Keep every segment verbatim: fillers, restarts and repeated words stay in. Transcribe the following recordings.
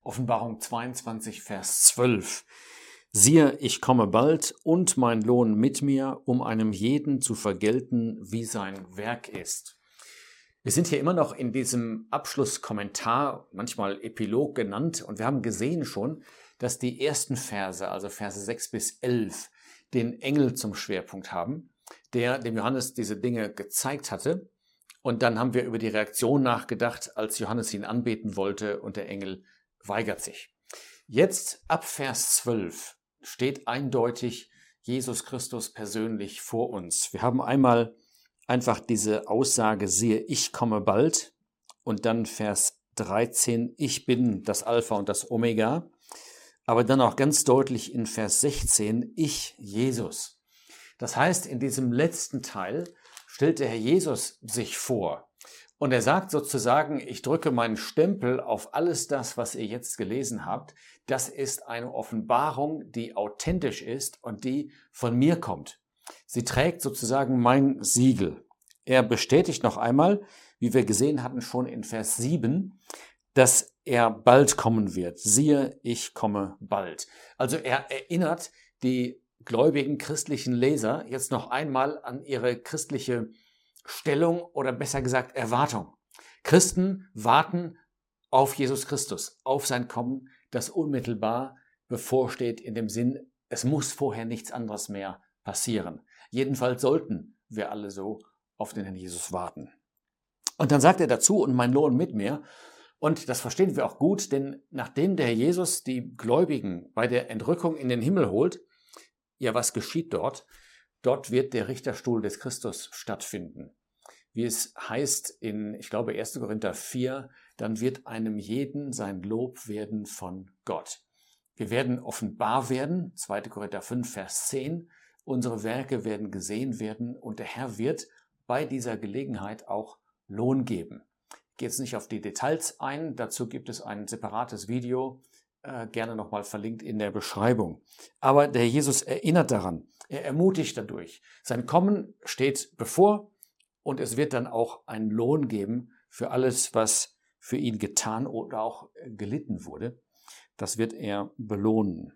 Offenbarung zweiundzwanzig, Vers zwölf. Siehe, ich komme bald und mein Lohn mit mir, um einem jeden zu vergelten, wie sein Werk ist. Wir sind hier immer noch in diesem Abschlusskommentar, manchmal Epilog genannt, und wir haben gesehen schon, dass die ersten Verse, also Verse sechs bis elf, den Engel zum Schwerpunkt haben, der dem Johannes diese Dinge gezeigt hatte. Und dann haben wir über die Reaktion nachgedacht, als Johannes ihn anbeten wollte und der Engel weigert sich. Jetzt ab Vers zwölf steht eindeutig Jesus Christus persönlich vor uns. Wir haben einmal einfach diese Aussage, siehe, ich komme bald, und dann Vers dreizehn, ich bin das Alpha und das Omega, aber dann auch ganz deutlich in Vers sechzehn, ich, Jesus. Das heißt, in diesem letzten Teil stellt der Herr Jesus sich vor und er sagt sozusagen, ich drücke meinen Stempel auf alles das, was ihr jetzt gelesen habt. Das ist eine Offenbarung, die authentisch ist und die von mir kommt. Sie trägt sozusagen mein Siegel. Er bestätigt noch einmal, wie wir gesehen hatten schon in Vers sieben, dass er bald kommen wird. Siehe, ich komme bald. Also er erinnert die gläubigen christlichen Leser jetzt noch einmal an ihre christliche Stellung oder besser gesagt Erwartung. Christen warten auf Jesus Christus, auf sein Kommen, das unmittelbar bevorsteht in dem Sinn, es muss vorher nichts anderes mehr passieren. Jedenfalls sollten wir alle so auf den Herrn Jesus warten. Und dann sagt er dazu, und mein Lohn mit mir. Und das verstehen wir auch gut, denn nachdem der Herr Jesus die Gläubigen bei der Entrückung in den Himmel holt, ja, was geschieht dort? Dort wird der Richterstuhl des Christus stattfinden. Wie es heißt in, ich glaube, erster Korinther vier, dann wird einem jeden sein Lob werden von Gott. Wir werden offenbar werden, zweiter Korinther fünf, Vers zehn, unsere Werke werden gesehen werden und der Herr wird bei dieser Gelegenheit auch Lohn geben. Ich gehe jetzt nicht auf die Details ein, dazu gibt es ein separates Video, äh, gerne nochmal verlinkt in der Beschreibung. Aber der Jesus erinnert daran, er ermutigt dadurch. Sein Kommen steht bevor und es wird dann auch einen Lohn geben für alles, was für ihn getan oder auch gelitten wurde. Das wird er belohnen,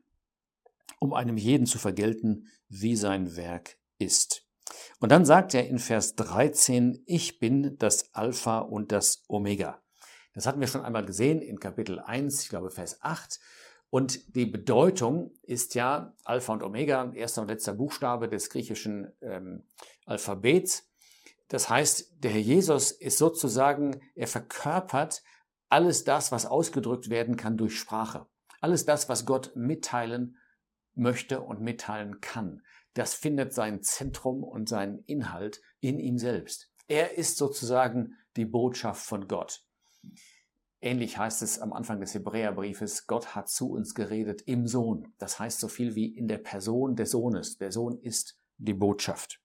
um einem jeden zu vergelten, wie sein Werk ist. Und dann sagt er in Vers dreizehn, ich bin das Alpha und das Omega. Das hatten wir schon einmal gesehen in Kapitel eins, ich glaube Vers acht. Und die Bedeutung ist ja Alpha und Omega, erster und letzter Buchstabe des griechischen ähm, Alphabets. Das heißt, der Herr Jesus ist sozusagen, er verkörpert alles das, was ausgedrückt werden kann durch Sprache. Alles das, was Gott mitteilen möchte und mitteilen kann. Das findet sein Zentrum und seinen Inhalt in ihm selbst. Er ist sozusagen die Botschaft von Gott. Ähnlich heißt es am Anfang des Hebräerbriefes, Gott hat zu uns geredet im Sohn. Das heißt so viel wie in der Person des Sohnes. Der Sohn ist die Botschaft.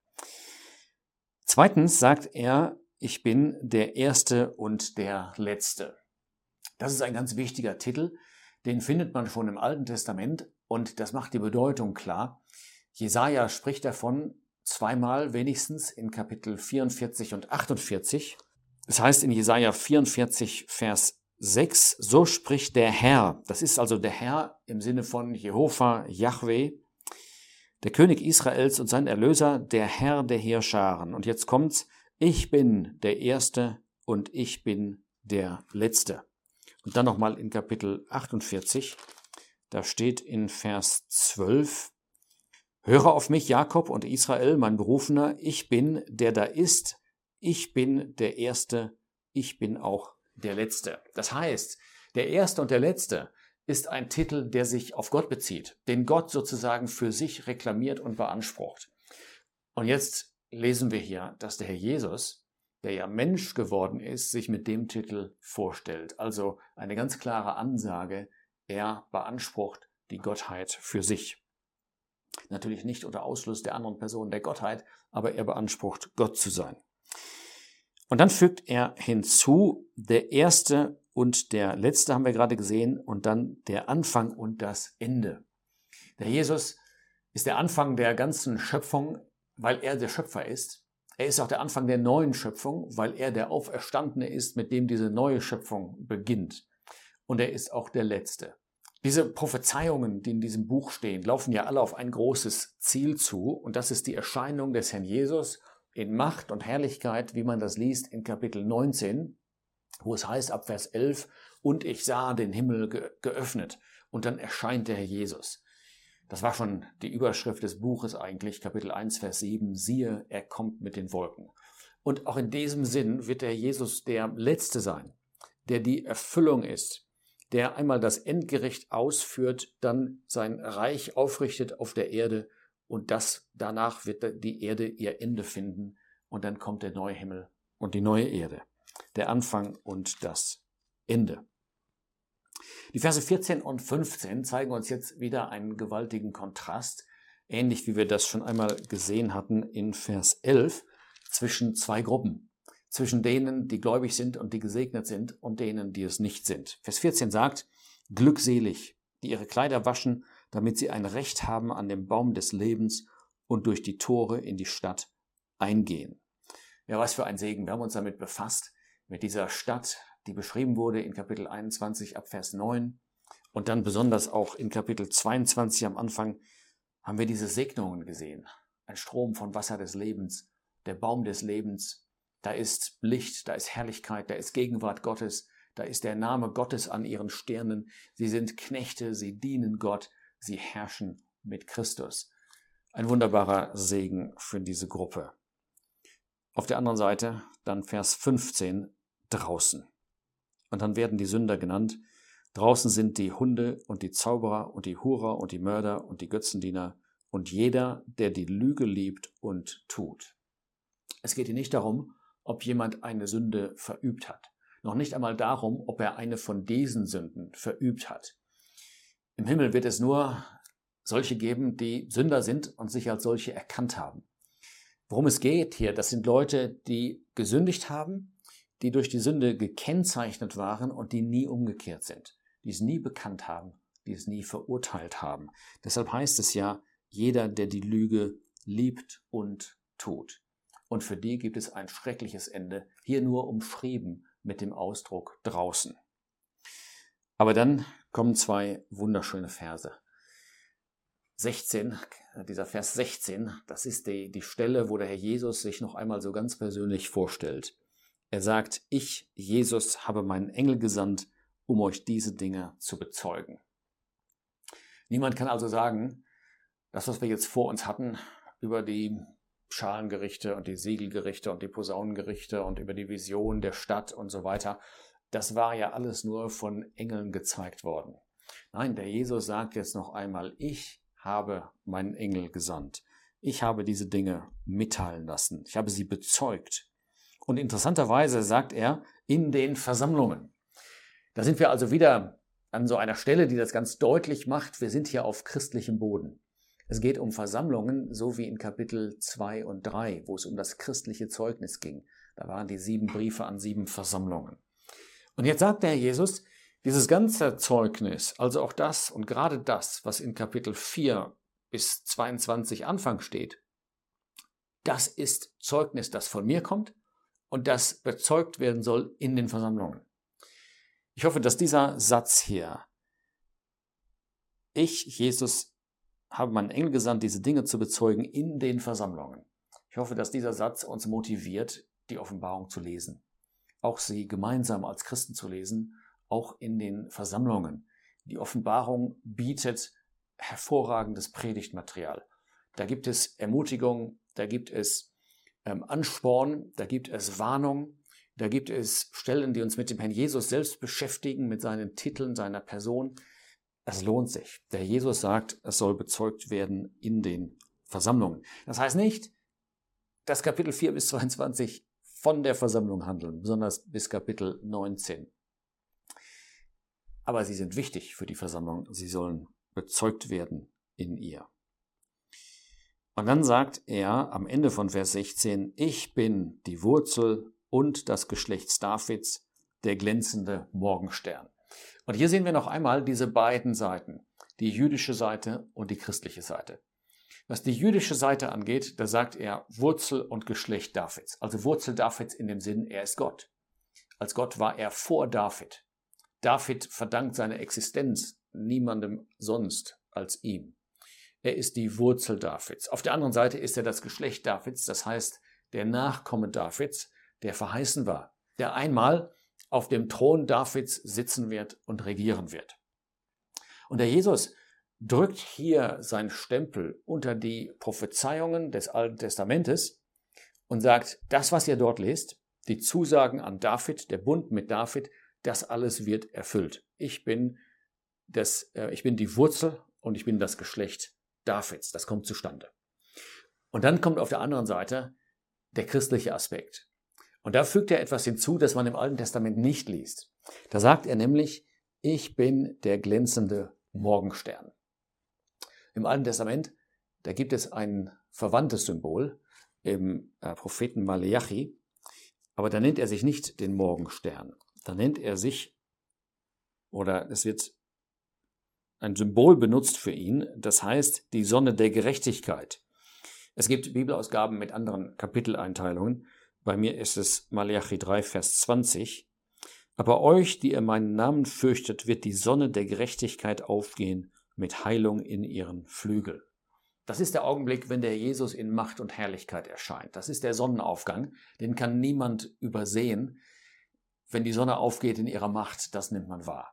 Zweitens sagt er, ich bin der Erste und der Letzte. Das ist ein ganz wichtiger Titel. Den findet man schon im Alten Testament und das macht die Bedeutung klar. Jesaja spricht davon zweimal wenigstens in Kapitel vierundvierzig und achtundvierzig. Es heißt in Jesaja vierundvierzig, Vers sechs, so spricht der Herr. Das ist also der Herr im Sinne von Jehova, Jahwe, der König Israels und sein Erlöser, der Herr der Heerscharen. Und jetzt kommt's, ich bin der Erste und ich bin der Letzte. Und dann nochmal in Kapitel achtundvierzig, da steht in Vers zwölf, höre auf mich, Jakob und Israel, mein Berufener, ich bin, der da ist, ich bin der Erste, ich bin auch der Letzte. Das heißt, der Erste und der Letzte ist ein Titel, der sich auf Gott bezieht, den Gott sozusagen für sich reklamiert und beansprucht. Und jetzt lesen wir hier, dass der Herr Jesus, der ja Mensch geworden ist, sich mit dem Titel vorstellt. Also eine ganz klare Ansage, er beansprucht die Gottheit für sich. Natürlich nicht unter Ausschluss der anderen Personen der Gottheit, aber er beansprucht, Gott zu sein. Und dann fügt er hinzu, der Erste und der Letzte haben wir gerade gesehen und dann der Anfang und das Ende. Der Jesus ist der Anfang der ganzen Schöpfung, weil er der Schöpfer ist. Er ist auch der Anfang der neuen Schöpfung, weil er der Auferstandene ist, mit dem diese neue Schöpfung beginnt. und er ist auch der Letzte. Diese Prophezeiungen, die in diesem Buch stehen, laufen ja alle auf ein großes Ziel zu, und das ist die Erscheinung des Herrn Jesus in Macht und Herrlichkeit, wie man das liest in Kapitel neunzehn, wo es heißt ab Vers elf, und ich sah den Himmel ge- geöffnet, und dann erscheint der Herr Jesus. Das war schon die Überschrift des Buches eigentlich, Kapitel eins, Vers sieben, siehe, er kommt mit den Wolken. Und auch in diesem Sinn wird der Jesus der Letzte sein, der die Erfüllung ist, der einmal das Endgericht ausführt, dann sein Reich aufrichtet auf der Erde, und das danach wird die Erde ihr Ende finden, und dann kommt der neue Himmel und die neue Erde, der Anfang und das Ende. Die Verse vierzehn und fünfzehn zeigen uns jetzt wieder einen gewaltigen Kontrast, ähnlich wie wir das schon einmal gesehen hatten in Vers elf, zwischen zwei Gruppen, zwischen denen, die gläubig sind und die gesegnet sind, und denen, die es nicht sind. Vers vierzehn sagt, glückselig, die ihre Kleider waschen, damit sie ein Recht haben an dem Baum des Lebens und durch die Tore in die Stadt eingehen. Ja, was für ein Segen. Wir haben uns damit befasst, mit dieser Stadt, die beschrieben wurde in Kapitel einundzwanzig ab Vers neun, und dann besonders auch in Kapitel zweiundzwanzig am Anfang haben wir diese Segnungen gesehen. Ein Strom von Wasser des Lebens, der Baum des Lebens, da ist Licht, da ist Herrlichkeit, da ist Gegenwart Gottes, da ist der Name Gottes an ihren Stirnen. Sie sind Knechte, sie dienen Gott, sie herrschen mit Christus. Ein wunderbarer Segen für diese Gruppe. Auf der anderen Seite dann Vers fünfzehn, draußen. Und dann werden die Sünder genannt. Draußen sind die Hunde und die Zauberer und die Hurer und die Mörder und die Götzendiener und jeder, der die Lüge liebt und tut. Es geht hier nicht darum, ob jemand eine Sünde verübt hat. Noch nicht einmal darum, ob er eine von diesen Sünden verübt hat. Im Himmel wird es nur solche geben, die Sünder sind und sich als solche erkannt haben. Worum es geht hier, das sind Leute, die gesündigt haben, die durch die Sünde gekennzeichnet waren und die nie umgekehrt sind, die es nie bekannt haben, die es nie verurteilt haben. Deshalb heißt es ja, jeder, der die Lüge liebt und tut. Und für die gibt es ein schreckliches Ende, hier nur umschrieben mit dem Ausdruck draußen. Aber dann kommen zwei wunderschöne Verse. sechzehn, dieser Vers sechzehn, das ist die, die Stelle, wo der Herr Jesus sich noch einmal so ganz persönlich vorstellt. Er sagt, ich, Jesus, habe meinen Engel gesandt, um euch diese Dinge zu bezeugen. Niemand kann also sagen, das, was wir jetzt vor uns hatten, über die Schalengerichte und die Siegelgerichte und die Posaunengerichte und über die Vision der Stadt und so weiter, das war ja alles nur von Engeln gezeigt worden. Nein, der Jesus sagt jetzt noch einmal, ich habe meinen Engel gesandt. Ich habe diese Dinge mitteilen lassen. Ich habe sie bezeugt. Und interessanterweise sagt er, in den Versammlungen. Da sind wir also wieder an so einer Stelle, die das ganz deutlich macht. Wir sind hier auf christlichem Boden. Es geht um Versammlungen, so wie in Kapitel zwei und drei, wo es um das christliche Zeugnis ging. Da waren die sieben Briefe an sieben Versammlungen. Und jetzt sagt der Herr Jesus, dieses ganze Zeugnis, also auch das und gerade das, was in Kapitel vier bis zweiundzwanzig Anfang steht, das ist Zeugnis, das von mir kommt und das bezeugt werden soll in den Versammlungen. Ich hoffe, dass dieser Satz hier, ich, Jesus, habe meinen Engel gesandt, diese Dinge zu bezeugen in den Versammlungen. Ich hoffe, dass dieser Satz uns motiviert, die Offenbarung zu lesen. Auch sie gemeinsam als Christen zu lesen, auch in den Versammlungen. Die Offenbarung bietet hervorragendes Predigtmaterial. Da gibt es Ermutigung, da gibt es ähm, Ansporn, da gibt es Warnung, da gibt es Stellen, die uns mit dem Herrn Jesus selbst beschäftigen, mit seinen Titeln, seiner Person. Es lohnt sich. Der Jesus sagt, es soll bezeugt werden in den Versammlungen. Das heißt nicht, dass Kapitel vier bis zweiundzwanzig von der Versammlung handeln, besonders bis Kapitel neunzehn. Aber sie sind wichtig für die Versammlung. Sie sollen bezeugt werden in ihr. Und dann sagt er am Ende von Vers sechzehn, ich bin die Wurzel und das Geschlecht Davids, der glänzende Morgenstern. Und hier sehen wir noch einmal diese beiden Seiten, die jüdische Seite und die christliche Seite. Was die jüdische Seite angeht, da sagt er Wurzel und Geschlecht Davids. Also Wurzel Davids in dem Sinn, er ist Gott. Als Gott war er vor David. David verdankt seine Existenz niemandem sonst als ihm. Er ist die Wurzel Davids. Auf der anderen Seite ist er das Geschlecht Davids, das heißt der Nachkomme Davids, der verheißen war, der einmal auf dem Thron Davids sitzen wird und regieren wird. Und der Jesus drückt hier seinen Stempel unter die Prophezeiungen des Alten Testamentes und sagt, das, was ihr dort lest, die Zusagen an David, der Bund mit David, das alles wird erfüllt. Ich bin, das, äh, ich bin die Wurzel und ich bin das Geschlecht Davids. Das kommt zustande. Und dann kommt auf der anderen Seite der christliche Aspekt. Und da fügt er etwas hinzu, das man im Alten Testament nicht liest. Da sagt er nämlich, ich bin der glänzende Morgenstern. Im Alten Testament, da gibt es ein verwandtes Symbol im äh, Propheten Maleachi, aber da nennt er sich nicht den Morgenstern. Da nennt er sich, oder es wird ein Symbol benutzt für ihn, das heißt die Sonne der Gerechtigkeit. Es gibt Bibelausgaben mit anderen Kapiteleinteilungen. Bei mir ist es Maleachi drei, Vers zwanzig. Aber euch, die ihr meinen Namen fürchtet, wird die Sonne der Gerechtigkeit aufgehen mit Heilung in ihren Flügeln. Das ist der Augenblick, wenn der Jesus in Macht und Herrlichkeit erscheint. Das ist der Sonnenaufgang, den kann niemand übersehen. Wenn die Sonne aufgeht in ihrer Macht, das nimmt man wahr.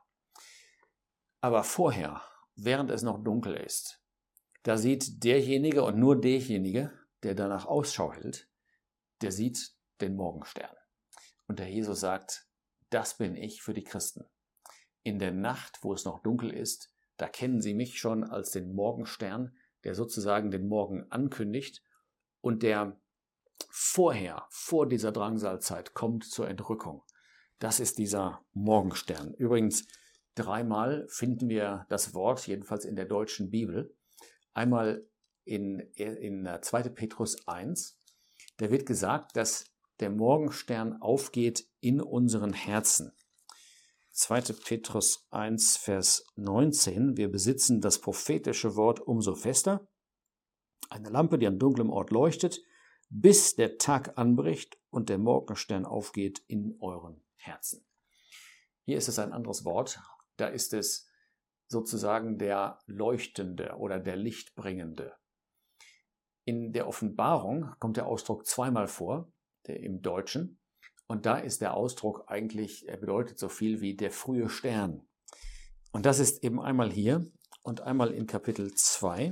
Aber vorher, während es noch dunkel ist, da sieht derjenige und nur derjenige, der danach Ausschau hält, der sieht den Morgenstern. Und der Jesus sagt, das bin ich für die Christen. In der Nacht, wo es noch dunkel ist, da kennen sie mich schon als den Morgenstern, der sozusagen den Morgen ankündigt und der vorher, vor dieser Drangsalzeit kommt zur Entrückung. Das ist dieser Morgenstern. Übrigens, dreimal finden wir das Wort, jedenfalls in der deutschen Bibel. Einmal in, in zweiter Petrus eins, da wird gesagt, dass der Morgenstern aufgeht in unseren Herzen. zweiter Petrus eins, Vers neunzehn, wir besitzen das prophetische Wort umso fester, eine Lampe, die an dunklem Ort leuchtet, bis der Tag anbricht und der Morgenstern aufgeht in euren Herzen. Hier ist es ein anderes Wort, da ist es sozusagen der Leuchtende oder der Lichtbringende. In der Offenbarung kommt der Ausdruck zweimal vor, der im Deutschen. Und da ist der Ausdruck eigentlich, er bedeutet so viel wie der frühe Stern. Und das ist eben einmal hier und einmal in Kapitel zwei.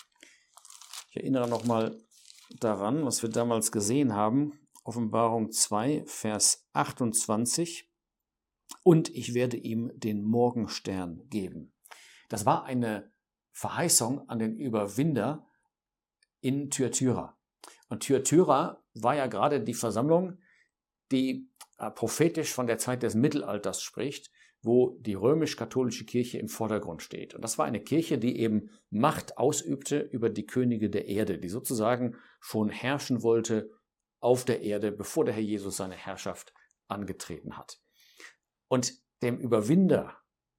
Ich erinnere nochmal daran, was wir damals gesehen haben. Offenbarung zwei, Vers achtundzwanzig. Und ich werde ihm den Morgenstern geben. Das war eine Verheißung an den Überwinder in Thyatira. Und Thyatira war ja gerade die Versammlung, die äh, prophetisch von der Zeit des Mittelalters spricht, wo die römisch-katholische Kirche im Vordergrund steht. Und das war eine Kirche, die eben Macht ausübte über die Könige der Erde, die sozusagen schon herrschen wollte auf der Erde, bevor der Herr Jesus seine Herrschaft angetreten hat. Und dem Überwinder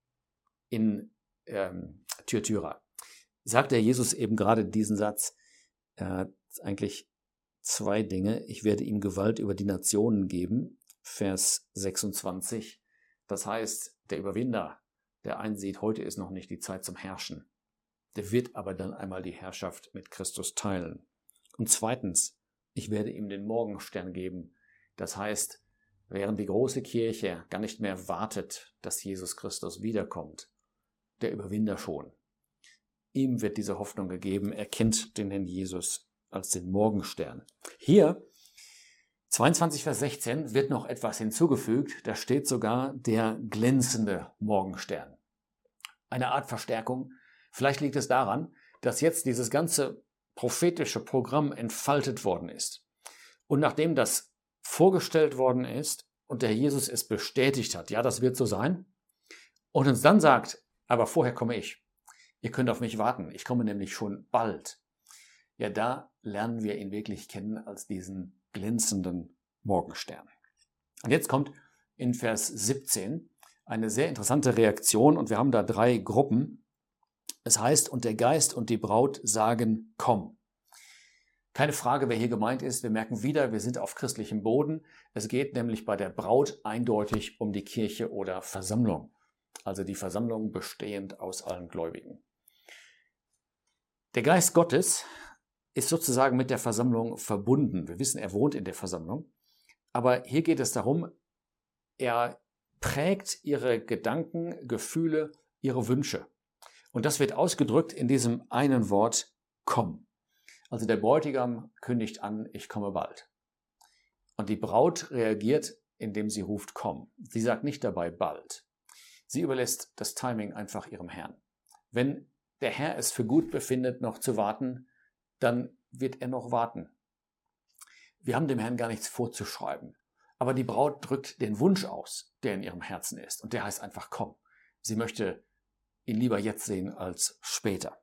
in ähm, Thyatira sagt der Jesus eben gerade diesen Satz, äh, eigentlich zwei Dinge. Ich werde ihm Gewalt über die Nationen geben, Vers sechsundzwanzig. Das heißt, der Überwinder, der einsieht, heute ist noch nicht die Zeit zum Herrschen. Der wird aber dann einmal die Herrschaft mit Christus teilen. Und zweitens, ich werde ihm den Morgenstern geben. Das heißt, während die große Kirche gar nicht mehr wartet, dass Jesus Christus wiederkommt, der Überwinder schon. Ihm wird diese Hoffnung gegeben, er kennt den Herrn Jesus als den Morgenstern. Hier, zweiundzwanzig, Vers sechzehn, wird noch etwas hinzugefügt. Da steht sogar der glänzende Morgenstern. Eine Art Verstärkung. Vielleicht liegt es daran, dass jetzt dieses ganze prophetische Programm entfaltet worden ist. Und nachdem das vorgestellt worden ist und der Jesus es bestätigt hat, ja, das wird so sein, und uns dann sagt, aber vorher komme ich. Ihr könnt auf mich warten, ich komme nämlich schon bald. Ja, da lernen wir ihn wirklich kennen als diesen glänzenden Morgenstern. Und jetzt kommt in Vers siebzehn eine sehr interessante Reaktion und wir haben da drei Gruppen. Es heißt, und der Geist und die Braut sagen, komm. Keine Frage, wer hier gemeint ist. Wir merken wieder, wir sind auf christlichem Boden. Es geht nämlich bei der Braut eindeutig um die Kirche oder Versammlung. also die Versammlung bestehend aus allen Gläubigen. Der Geist Gottes ist sozusagen mit der Versammlung verbunden. Wir wissen, er wohnt in der Versammlung. Aber hier geht es darum, er prägt ihre Gedanken, Gefühle, ihre Wünsche. Und das wird ausgedrückt in diesem einen Wort, komm. Also der Bräutigam kündigt an, ich komme bald. Und die Braut reagiert, indem sie ruft, komm. Sie sagt nicht dabei bald. Sie überlässt das Timing einfach ihrem Herrn. Wenn der Herr es für gut befindet, noch zu warten, dann wird er noch warten. Wir haben dem Herrn gar nichts vorzuschreiben. Aber die Braut drückt den Wunsch aus, der in ihrem Herzen ist. Und der heißt einfach, komm. Sie möchte ihn lieber jetzt sehen als später.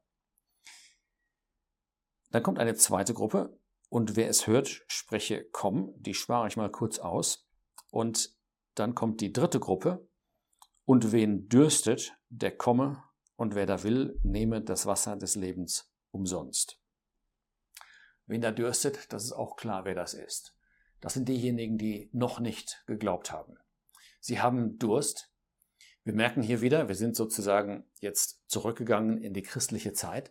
Dann kommt eine zweite Gruppe. Und wer es hört, spreche, komm. Die spare ich mal kurz aus. Und dann kommt die dritte Gruppe. Und wen dürstet, der komme. Und wer da will, nehme das Wasser des Lebens umsonst. Wen da dürstet, das ist auch klar, wer das ist. Das sind diejenigen, die noch nicht geglaubt haben. Sie haben Durst. Wir merken hier wieder, wir sind sozusagen jetzt zurückgegangen in die christliche Zeit.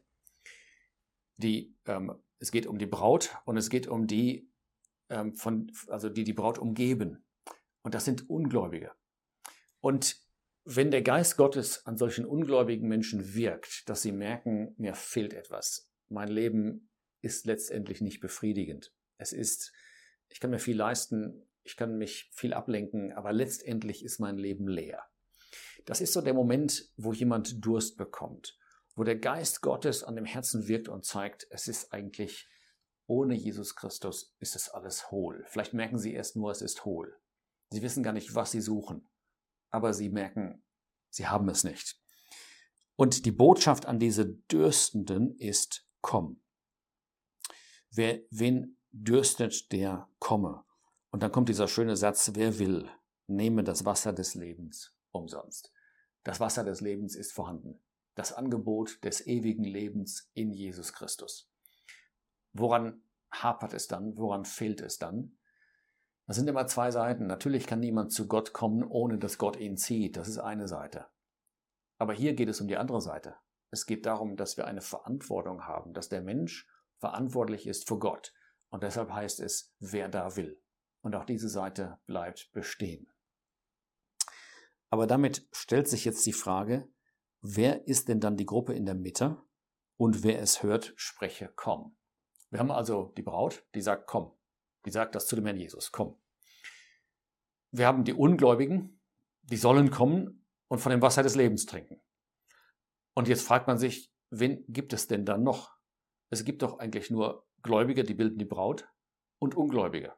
Die, ähm, es geht um die Braut und es geht um die, ähm, von, also die die Braut umgeben. Und das sind Ungläubige. Und wenn der Geist Gottes an solchen ungläubigen Menschen wirkt, dass sie merken, mir fehlt etwas, mein Leben ist letztendlich nicht befriedigend. Es ist, ich kann mir viel leisten, ich kann mich viel ablenken, aber letztendlich ist mein Leben leer. Das ist so der Moment, wo jemand Durst bekommt, wo der Geist Gottes an dem Herzen wirkt und zeigt, es ist eigentlich, ohne Jesus Christus ist es alles hohl. Vielleicht merken Sie erst nur, es ist hohl. Sie wissen gar nicht, was Sie suchen, aber Sie merken, Sie haben es nicht. Und die Botschaft an diese Dürstenden ist, komm. Wer, wen dürstet, der komme. Und dann kommt dieser schöne Satz, wer will, nehme das Wasser des Lebens umsonst. Das Wasser des Lebens ist vorhanden. Das Angebot des ewigen Lebens in Jesus Christus. Woran hapert es dann? Woran fehlt es dann? Das sind immer zwei Seiten. Natürlich kann niemand zu Gott kommen, ohne dass Gott ihn zieht. Das ist eine Seite. Aber hier geht es um die andere Seite. Es geht darum, dass wir eine Verantwortung haben, dass der Mensch verantwortlich ist vor Gott. Und deshalb heißt es, wer da will. Und auch diese Seite bleibt bestehen. Aber damit stellt sich jetzt die Frage, wer ist denn dann die Gruppe in der Mitte? Und wer es hört, spreche, komm. Wir haben also die Braut, die sagt, komm. Die sagt das zu dem Herrn Jesus, komm. Wir haben die Ungläubigen, die sollen kommen und von dem Wasser des Lebens trinken. Und jetzt fragt man sich, wen gibt es denn dann noch? Es gibt doch eigentlich nur Gläubige, die bilden die Braut, und Ungläubige.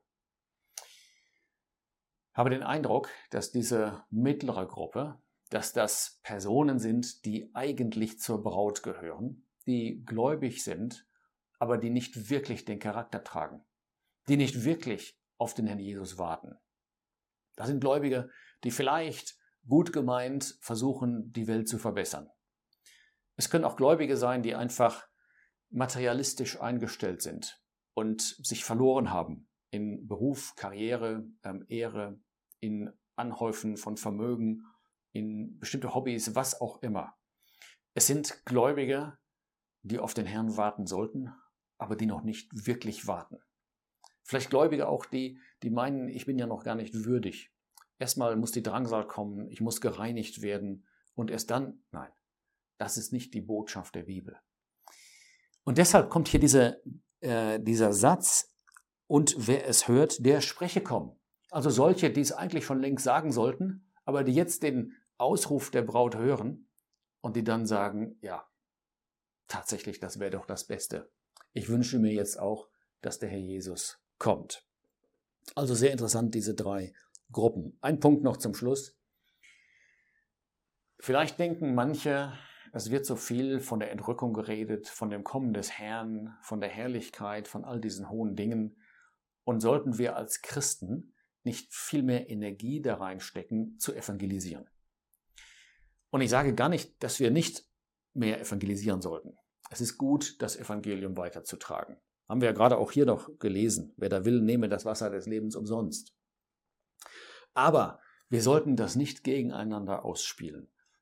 Ich habe den Eindruck, dass diese mittlere Gruppe, dass das Personen sind, die eigentlich zur Braut gehören, die gläubig sind, aber die nicht wirklich den Charakter tragen, die nicht wirklich auf den Herrn Jesus warten. Das sind Gläubige, die vielleicht gut gemeint versuchen, die Welt zu verbessern. Es können auch Gläubige sein, die einfach materialistisch eingestellt sind und sich verloren haben in Beruf, Karriere, ähm, Ehre, in Anhäufen von Vermögen, in bestimmte Hobbys, was auch immer. Es sind Gläubige, die auf den Herrn warten sollten, aber die noch nicht wirklich warten. Vielleicht Gläubige auch, die, die meinen, ich bin ja noch gar nicht würdig. Erstmal muss die Drangsal kommen, ich muss gereinigt werden und erst dann, nein, das ist nicht die Botschaft der Bibel. Und deshalb kommt hier diese, äh, dieser Satz, und wer es hört, der spreche kommen. Also solche, die es eigentlich schon längst sagen sollten, aber die jetzt den Ausruf der Braut hören und die dann sagen, ja, tatsächlich, das wäre doch das Beste. Ich wünsche mir jetzt auch, dass der Herr Jesus kommt. Also sehr interessant, diese drei Gruppen. Ein Punkt noch zum Schluss. Vielleicht denken manche, es wird so viel von der Entrückung geredet, von dem Kommen des Herrn, von der Herrlichkeit, von all diesen hohen Dingen. Und sollten wir als Christen nicht viel mehr Energie da reinstecken, zu evangelisieren? Und ich sage gar nicht, dass wir nicht mehr evangelisieren sollten. Es ist gut, das Evangelium weiterzutragen. Haben wir ja gerade auch hier noch gelesen. Wer da will, nehme das Wasser des Lebens umsonst. Aber wir sollten das nicht gegeneinander ausspielen.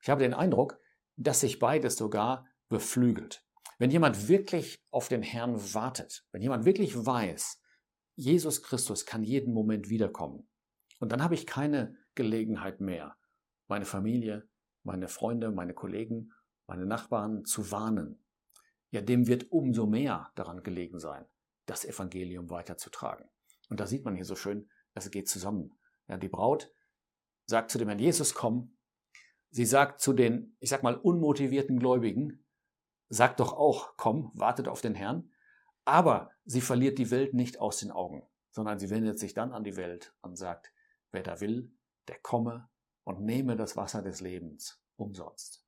Ich habe den Eindruck, dass sich beides sogar beflügelt. Wenn jemand wirklich auf den Herrn wartet, wenn jemand wirklich weiß, Jesus Christus kann jeden Moment wiederkommen, und dann habe ich keine Gelegenheit mehr, meine Familie, meine Freunde, meine Kollegen, meine Nachbarn zu warnen, ja, dem wird umso mehr daran gelegen sein, das Evangelium weiterzutragen. Und da sieht man hier so schön, es geht zusammen. Ja, die Braut sagt zu dem Herrn Jesus, komm. Sie sagt zu den, ich sag mal, unmotivierten Gläubigen, sagt doch auch, komm, wartet auf den Herrn. Aber sie verliert die Welt nicht aus den Augen, sondern sie wendet sich dann an die Welt und sagt, wer da will, der komme und nehme das Wasser des Lebens umsonst.